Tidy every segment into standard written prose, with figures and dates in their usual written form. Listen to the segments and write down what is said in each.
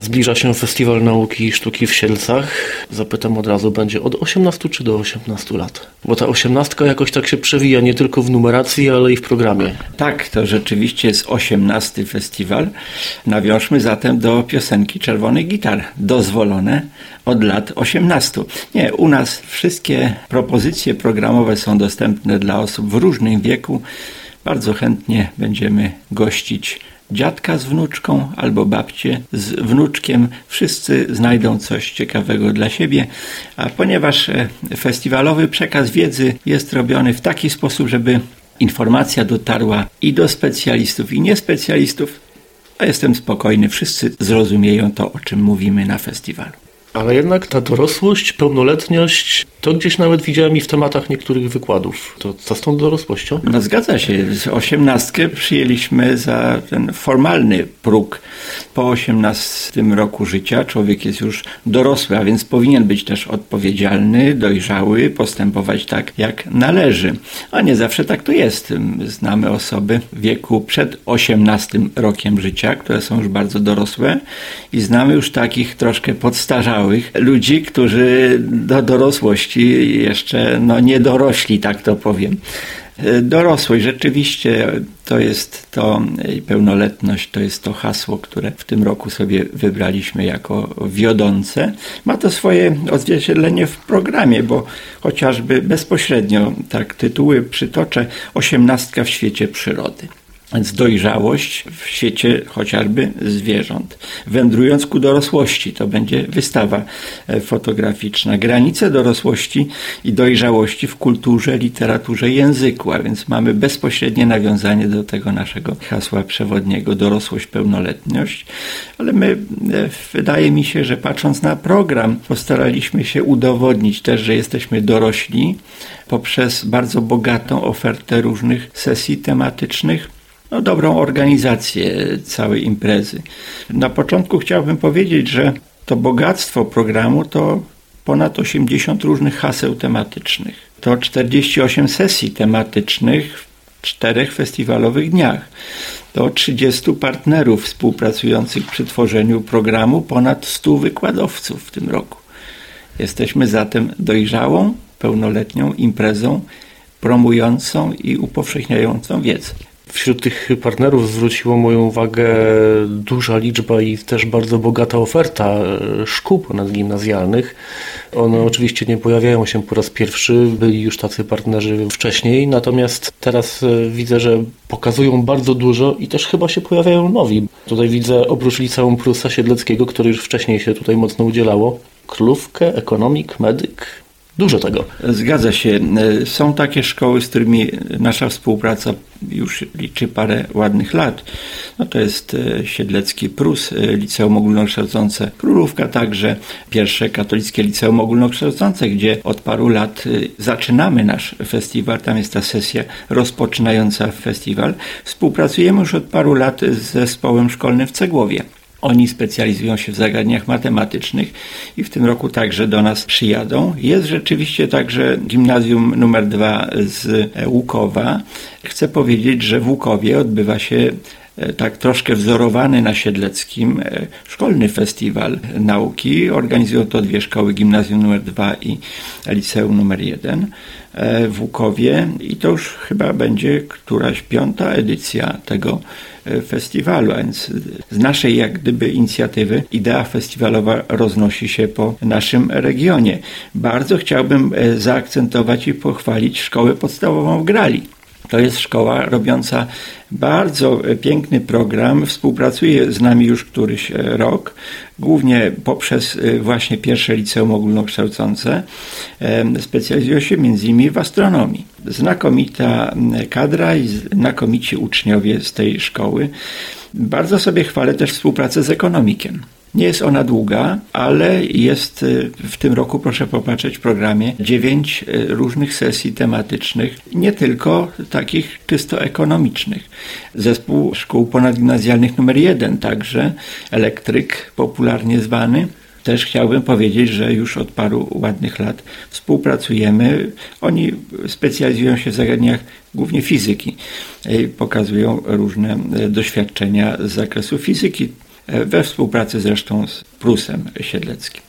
Zbliża się Festiwal Nauki i Sztuki w Sielcach. Zapytam od razu, będzie od 18 czy do 18 lat? Bo ta 18 jakoś tak się przewija nie tylko w numeracji, ale i w programie. Tak, to rzeczywiście jest 18 festiwal. Nawiążmy zatem do piosenki Czerwonych Gitar. Dozwolone od lat 18. Nie, u nas wszystkie propozycje programowe są dostępne dla osób w różnym wieku. Bardzo chętnie będziemy gościć dziadka z wnuczką albo babcię z wnuczkiem. Wszyscy znajdą coś ciekawego dla siebie, a ponieważ festiwalowy przekaz wiedzy jest robiony w taki sposób, żeby informacja dotarła i do specjalistów, i niespecjalistów, to jestem spokojny, wszyscy zrozumieją to, o czym mówimy na festiwalu. Ale jednak ta dorosłość, pełnoletność, to gdzieś nawet widziałem i w tematach niektórych wykładów. To co z tą dorosłością? No zgadza się. 18 przyjęliśmy za ten formalny próg. Po 18 roku życia człowiek jest już dorosły, a więc powinien być też odpowiedzialny, dojrzały, postępować tak, jak należy. A nie zawsze tak to jest. Znamy osoby w wieku przed 18 rokiem życia, które są już bardzo dorosłe i znamy już takich troszkę podstarzałych ludzi, którzy do dorosłości jeszcze nie dorośli, tak to powiem. Dorosłość rzeczywiście to jest to, pełnoletność to jest to hasło, które w tym roku sobie wybraliśmy jako wiodące. Ma to swoje odzwierciedlenie w programie, bo chociażby bezpośrednio tak tytuły przytoczę: 18 w świecie przyrody. Więc dojrzałość w świecie chociażby zwierząt. Wędrując ku dorosłości, to będzie wystawa fotograficzna. Granice dorosłości i dojrzałości w kulturze, literaturze, języku. A więc mamy bezpośrednie nawiązanie do tego naszego hasła przewodniego: dorosłość, pełnoletność. Ale my, wydaje mi się, że patrząc na program, postaraliśmy się udowodnić też, że jesteśmy dorośli poprzez bardzo bogatą ofertę różnych sesji tematycznych, dobrą organizację całej imprezy. Na początku chciałbym powiedzieć, że to bogactwo programu to ponad 80 różnych haseł tematycznych. To 48 sesji tematycznych w 4 festiwalowych dniach. To 30 partnerów współpracujących przy tworzeniu programu, ponad 100 wykładowców w tym roku. Jesteśmy zatem dojrzałą, pełnoletnią imprezą promującą i upowszechniającą wiedzę. Wśród tych partnerów zwróciło moją uwagę duża liczba i też bardzo bogata oferta szkół ponadgimnazjalnych. One oczywiście nie pojawiają się po raz pierwszy, byli już tacy partnerzy wcześniej, natomiast teraz widzę, że pokazują bardzo dużo i też chyba się pojawiają nowi. Tutaj widzę oprócz Liceum Prusa Siedleckiego, które już wcześniej się tutaj mocno udzielało, Królówkę, Ekonomik, Medyk. Dużo tego. Zgadza się. Są takie szkoły, z którymi nasza współpraca już liczy parę ładnych lat. To jest Siedlecki Prus, Liceum Ogólnokształcące Królówka, także pierwsze katolickie Liceum Ogólnokształcące, gdzie od paru lat zaczynamy nasz festiwal. Tam jest ta sesja rozpoczynająca festiwal. Współpracujemy już od paru lat z zespołem szkolnym w Cegłowie. Oni specjalizują się w zagadnieniach matematycznych i w tym roku także do nas przyjadą. Jest rzeczywiście także gimnazjum numer 2 z Łukowa. Chcę powiedzieć, że w Łukowie odbywa się tak troszkę wzorowany na Siedleckim szkolny festiwal nauki. Organizują to 2 szkoły, gimnazjum numer 2 i liceum numer 1 w Łukowie i to już chyba będzie któraś 5. edycja tego festiwalu, a więc z naszej jak gdyby inicjatywy idea festiwalowa roznosi się po naszym regionie. Bardzo chciałbym zaakcentować i pochwalić szkołę podstawową w Grali. To jest szkoła robiąca bardzo piękny program, współpracuje z nami już któryś rok, głównie poprzez właśnie pierwsze liceum ogólnokształcące. Specjalizują się m.in. w astronomii. Znakomita kadra i znakomici uczniowie z tej szkoły. Bardzo sobie chwalę też współpracę z ekonomikiem. Nie jest ona długa, ale jest w tym roku, proszę popatrzeć, w programie 9 różnych sesji tematycznych, nie tylko takich czysto ekonomicznych. Zespół szkół ponadgimnazjalnych numer 1, także elektryk popularnie zwany. Też chciałbym powiedzieć, że już od paru ładnych lat współpracujemy. Oni specjalizują się w zagadnieniach głównie fizyki. Pokazują różne doświadczenia z zakresu fizyki. we współpracy zresztą z Prusem Siedleckim.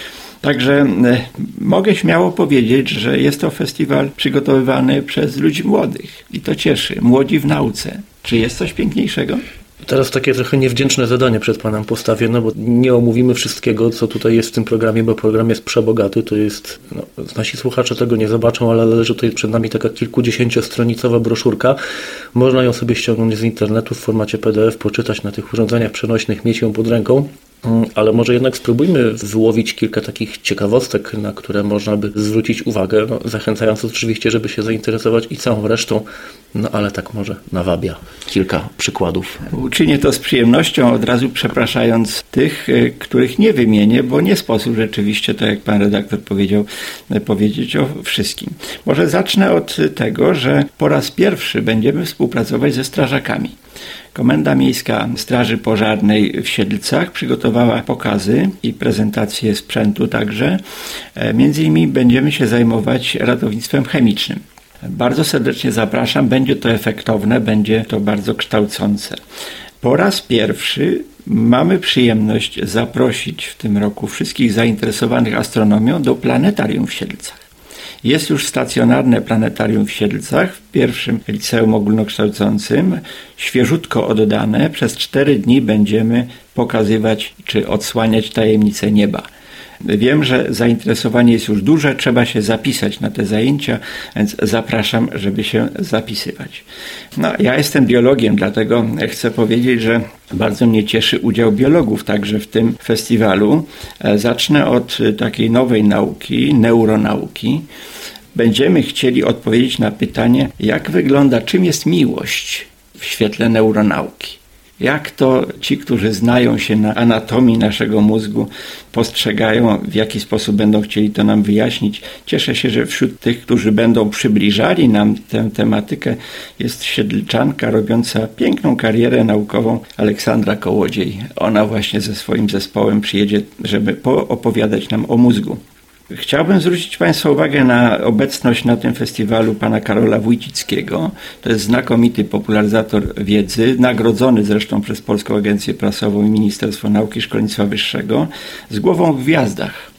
Także mogę śmiało powiedzieć, że jest to festiwal przygotowywany przez ludzi młodych i to cieszy. Młodzi w nauce. Czy jest coś piękniejszego? Teraz takie trochę niewdzięczne zadanie przed Panem postawię, bo nie omówimy wszystkiego, co tutaj jest w tym programie, bo program jest przebogaty. To jest, nasi słuchacze tego nie zobaczą, ale leży tutaj przed nami taka kilkudziesięciostronicowa broszurka. Można ją sobie ściągnąć z internetu w formacie PDF, poczytać na tych urządzeniach przenośnych, mieć ją pod ręką. Ale może jednak spróbujmy wyłowić kilka takich ciekawostek, na które można by zwrócić uwagę, zachęcając oczywiście, żeby się zainteresować i całą resztą, ale tak może nawabia kilka przykładów. Uczynię to z przyjemnością, od razu przepraszając tych, których nie wymienię, bo nie sposób rzeczywiście, tak jak pan redaktor powiedział, powiedzieć o wszystkim. Może zacznę od tego, że po raz pierwszy będziemy współpracować ze strażakami. Komenda Miejska Straży Pożarnej w Siedlcach przygotowała pokazy i prezentacje sprzętu także. Między innymi będziemy się zajmować ratownictwem chemicznym. Bardzo serdecznie zapraszam, będzie to efektowne, będzie to bardzo kształcące. Po raz pierwszy mamy przyjemność zaprosić w tym roku wszystkich zainteresowanych astronomią do planetarium w Siedlcach. Jest już stacjonarne planetarium w Siedlcach, w pierwszym liceum ogólnokształcącym, świeżutko oddane. Przez 4 dni będziemy pokazywać czy odsłaniać tajemnice nieba. Wiem, że zainteresowanie jest już duże, trzeba się zapisać na te zajęcia, więc zapraszam, żeby się zapisywać. Ja jestem biologiem, dlatego chcę powiedzieć, że bardzo mnie cieszy udział biologów także w tym festiwalu. Zacznę od takiej nowej nauki, neuronauki. Będziemy chcieli odpowiedzieć na pytanie, jak wygląda, czym jest miłość w świetle neuronauki. Jak to ci, którzy znają się na anatomii naszego mózgu, postrzegają, w jaki sposób będą chcieli to nam wyjaśnić. Cieszę się, że wśród tych, którzy będą przybliżali nam tę tematykę, jest siedlczanka robiąca piękną karierę naukową Aleksandra Kołodziej. Ona właśnie ze swoim zespołem przyjedzie, żeby poopowiadać nam o mózgu. Chciałbym zwrócić Państwa uwagę na obecność na tym festiwalu pana Karola Wójcickiego. To jest znakomity popularyzator wiedzy, nagrodzony zresztą przez Polską Agencję Prasową i Ministerstwo Nauki i Szkolnictwa Wyższego, z głową w gwiazdach.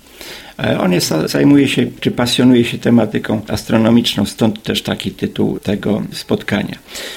On zajmuje się, czy pasjonuje się tematyką astronomiczną, stąd też taki tytuł tego spotkania.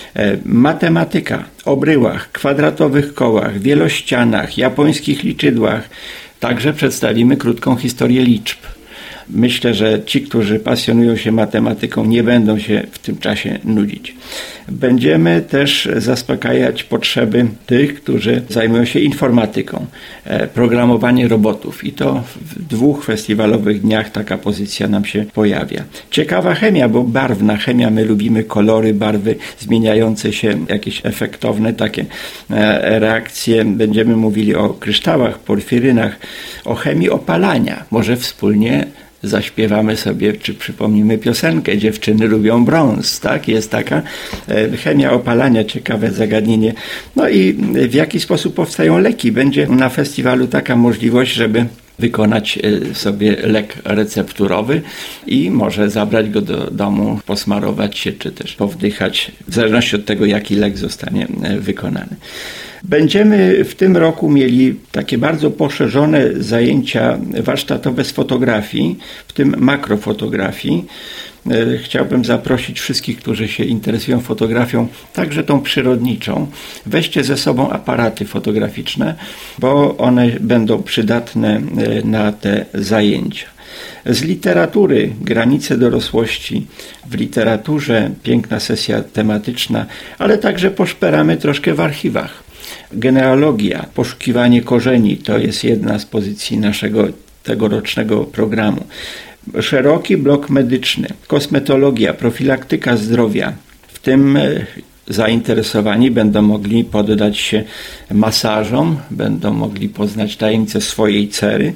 Matematyka o bryłach, kwadratowych kołach, wielościanach, japońskich liczydłach. Także przedstawimy krótką historię liczb. Myślę, że ci, którzy pasjonują się matematyką, nie będą się w tym czasie nudzić. Będziemy też zaspokajać potrzeby tych, którzy zajmują się informatyką, programowanie robotów i to w 2 festiwalowych dniach taka pozycja nam się pojawia. Ciekawa chemia, bo barwna chemia, my lubimy kolory, barwy zmieniające się, jakieś efektowne takie reakcje. Będziemy mówili o kryształach, porfirynach, o chemii opalania. Może wspólnie zaśpiewamy sobie, czy przypomnimy piosenkę Dziewczyny lubią brąz, tak? Jest taka chemia opalania, ciekawe zagadnienie. I w jaki sposób powstają leki? Będzie na festiwalu taka możliwość, żeby wykonać sobie lek recepturowy i może zabrać go do domu, posmarować się, czy też powdychać, w zależności od tego, jaki lek zostanie wykonany. Będziemy w tym roku mieli takie bardzo poszerzone zajęcia warsztatowe z fotografii, w tym makrofotografii. Chciałbym zaprosić wszystkich, którzy się interesują fotografią, także tą przyrodniczą. Weźcie ze sobą aparaty fotograficzne, bo one będą przydatne na te zajęcia. Z literatury granice dorosłości, w literaturze piękna sesja tematyczna, ale także poszperamy troszkę w archiwach. Genealogia, poszukiwanie korzeni to jest jedna z pozycji naszego tegorocznego programu. Szeroki blok medyczny, kosmetologia, profilaktyka zdrowia. W tym zainteresowani będą mogli poddać się masażom, będą mogli poznać tajemnice swojej cery.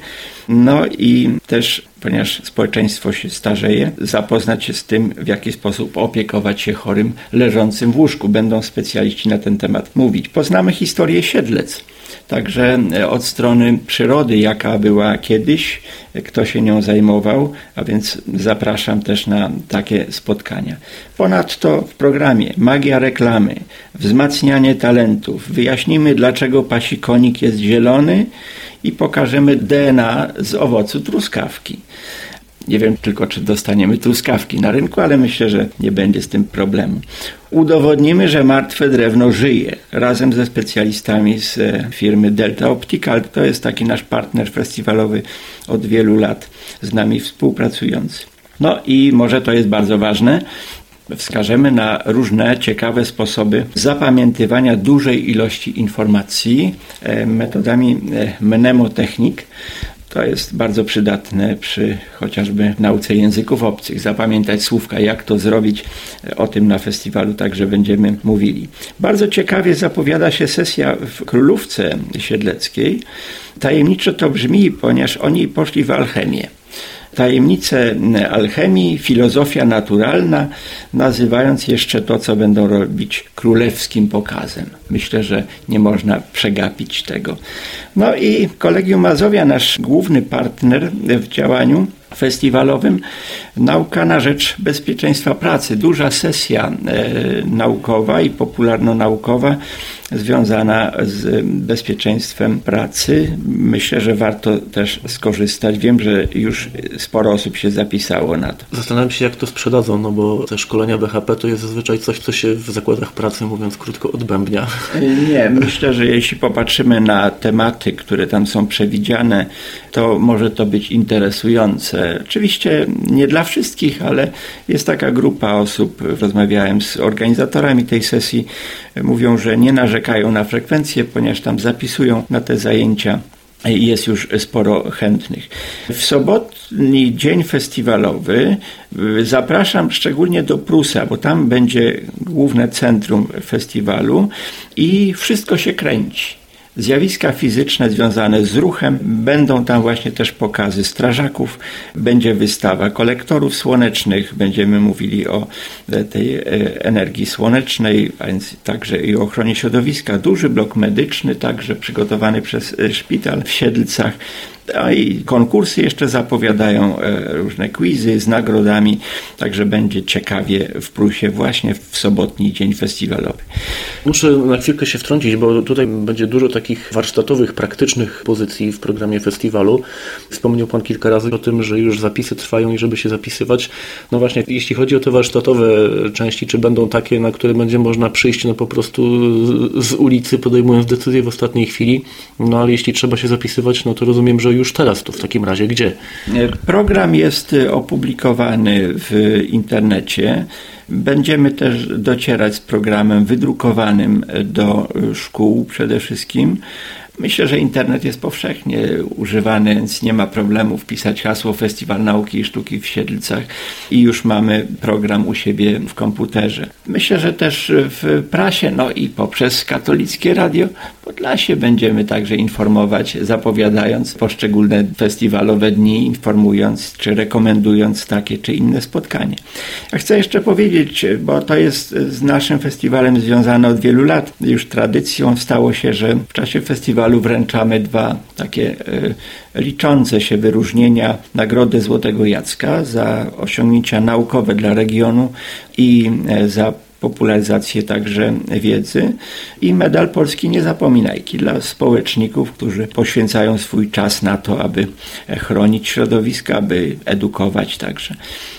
I też, ponieważ społeczeństwo się starzeje, zapoznać się z tym, w jaki sposób opiekować się chorym leżącym w łóżku. Będą specjaliści na ten temat mówić. Poznamy historię Siedlec. Także od strony przyrody, jaka była kiedyś, kto się nią zajmował, a więc zapraszam też na takie spotkania. Ponadto w programie Magia reklamy, wzmacnianie talentów, wyjaśnimy, dlaczego pasikonik jest zielony i pokażemy DNA z owocu truskawki. Nie wiem tylko, czy dostaniemy truskawki na rynku, ale myślę, że nie będzie z tym problemu. Udowodnimy, że martwe drewno żyje, razem ze specjalistami z firmy Delta Optical. To jest taki nasz partner festiwalowy od wielu lat z nami współpracujący. No i może to jest bardzo ważne, wskażemy na różne ciekawe sposoby zapamiętywania dużej ilości informacji metodami mnemotechnik. To jest bardzo przydatne przy chociażby nauce języków obcych. Zapamiętać słówka, jak to zrobić, o tym na festiwalu także będziemy mówili. Bardzo ciekawie zapowiada się sesja w Królówce Siedleckiej. Tajemniczo to brzmi, ponieważ oni poszli w alchemię. Tajemnice alchemii, filozofia naturalna, nazywając jeszcze to, co będą robić królewskim pokazem. Myślę, że nie można przegapić tego. No i Kolegium Mazowia, nasz główny partner w działaniu festiwalowym, Nauka na rzecz bezpieczeństwa pracy. Duża sesja naukowa i popularno-naukowa związana z bezpieczeństwem pracy. Myślę, że warto też skorzystać. Wiem, że już sporo osób się zapisało na to. Zastanawiam się, jak to sprzedadzą, no bo te szkolenia BHP to jest zazwyczaj coś, co się w zakładach pracy, mówiąc krótko, odbębnia. Nie, myślę, że jeśli popatrzymy na tematy, które tam są przewidziane, to może to być interesujące. Oczywiście nie dla wszystkich, ale jest taka grupa osób, rozmawiałem z organizatorami tej sesji, mówią, że nie narzekają na frekwencję, ponieważ tam zapisują na te zajęcia. Jest już sporo chętnych. W sobotni dzień festiwalowy zapraszam szczególnie do Prusa, bo tam będzie główne centrum festiwalu i wszystko się kręci. Zjawiska fizyczne związane z ruchem, będą tam właśnie też pokazy strażaków, będzie wystawa kolektorów słonecznych, będziemy mówili o tej energii słonecznej, a więc także i o ochronie środowiska. Duży blok medyczny, także przygotowany przez szpital w Siedlcach. A i konkursy jeszcze zapowiadają, różne quizy z nagrodami, także będzie ciekawie w Prusie właśnie w sobotni dzień festiwalowy. Muszę na chwilkę się wtrącić, bo tutaj będzie dużo takich warsztatowych, praktycznych pozycji w programie festiwalu. Wspomniał Pan kilka razy o tym, że już zapisy trwają i żeby się zapisywać. No właśnie, jeśli chodzi o te warsztatowe części, czy będą takie, na które będzie można przyjść no po prostu z ulicy, podejmując decyzję w ostatniej chwili, no ale jeśli trzeba się zapisywać, no to rozumiem, że już teraz, to w takim razie gdzie? Program jest opublikowany w internecie. Będziemy też docierać z programem wydrukowanym do szkół przede wszystkim. Myślę, że internet jest powszechnie używany, więc nie ma problemu wpisać hasło Festiwal Nauki i Sztuki w Siedlcach i już mamy program u siebie w komputerze. Myślę, że też w prasie, no i poprzez Katolickie Radio Podlasie będziemy także informować, zapowiadając poszczególne festiwalowe dni, informując czy rekomendując takie czy inne spotkanie. Ja chcę jeszcze powiedzieć, bo to jest z naszym festiwalem związane od wielu lat. Już tradycją stało się, że w czasie festiwalu wręczamy dwa takie liczące się wyróżnienia. Nagrodę Złotego Jacka za osiągnięcia naukowe dla regionu i za popularyzację także wiedzy i medal Polski Niezapominajki dla społeczników, którzy poświęcają swój czas na to, aby chronić środowisko, aby edukować także.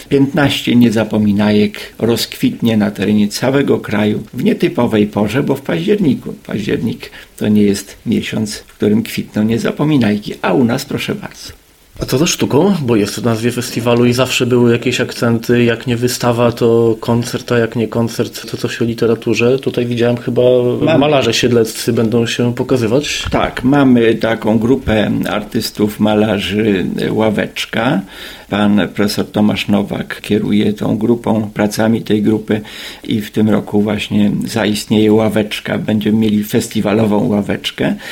15 niezapominajek rozkwitnie na terenie całego kraju w nietypowej porze, bo w październiku. Październik to nie jest miesiąc, w którym kwitną niezapominajki, a u nas proszę bardzo. A co ze sztuką? Bo jest w nazwie festiwalu i zawsze były jakieś akcenty, jak nie wystawa, to koncert, a jak nie koncert, to coś o literaturze. Tutaj widziałem chyba malarze siedleccy będą się pokazywać. Tak, mamy taką grupę artystów, malarzy Ławeczka. Pan profesor Tomasz Nowak kieruje tą grupą, pracami tej grupy i w tym roku właśnie zaistnieje Ławeczka. Będziemy mieli festiwalową Ławeczkę.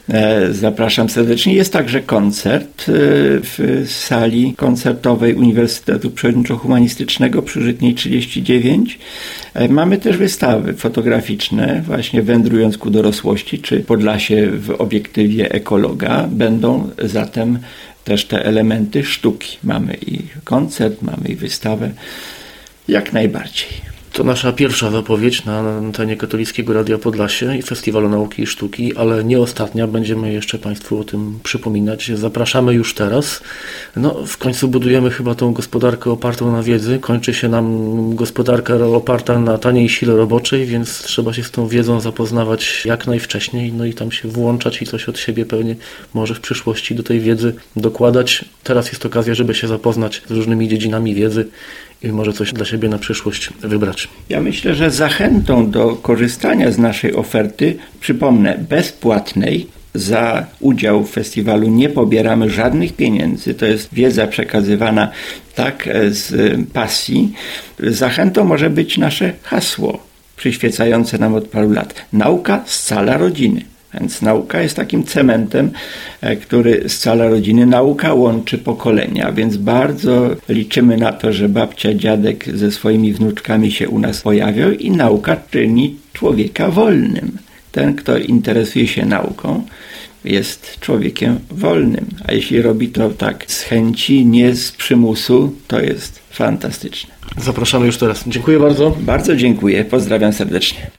Zapraszam serdecznie. Jest także koncert w sali koncertowej Uniwersytetu Przyrodniczo-Humanistycznego przy Żytniej 39. Mamy też wystawy fotograficzne, właśnie Wędrując ku dorosłości, czy Podlasie w obiektywie ekologa. Będą zatem też te elementy sztuki. Mamy i koncert, mamy i wystawę. Jak najbardziej. To nasza pierwsza zapowiedź na antenie Katolickiego Radia Podlasie i Festiwalu Nauki i Sztuki, ale nie ostatnia. Będziemy jeszcze Państwu o tym przypominać. Zapraszamy już teraz. W końcu budujemy chyba tą gospodarkę opartą na wiedzy. Kończy się nam gospodarka oparta na taniej sile roboczej, więc trzeba się z tą wiedzą zapoznawać jak najwcześniej, i tam się włączać i coś od siebie pewnie może w przyszłości do tej wiedzy dokładać. Teraz jest okazja, żeby się zapoznać z różnymi dziedzinami wiedzy i może coś dla siebie na przyszłość wybrać. Ja myślę, że zachętą do korzystania z naszej oferty, przypomnę, bezpłatnej, za udział w festiwalu nie pobieramy żadnych pieniędzy. To jest wiedza przekazywana tak z pasji. Zachętą może być nasze hasło przyświecające nam od paru lat. Nauka scala rodziny. Więc nauka jest takim cementem, który scala rodziny. Nauka łączy pokolenia, więc bardzo liczymy na to, że babcia, dziadek ze swoimi wnuczkami się u nas pojawią i nauka czyni człowieka wolnym. Ten, kto interesuje się nauką, jest człowiekiem wolnym. A jeśli robi to tak z chęci, nie z przymusu, to jest fantastyczne. Zapraszamy już teraz. Dziękuję bardzo. Bardzo dziękuję. Pozdrawiam serdecznie.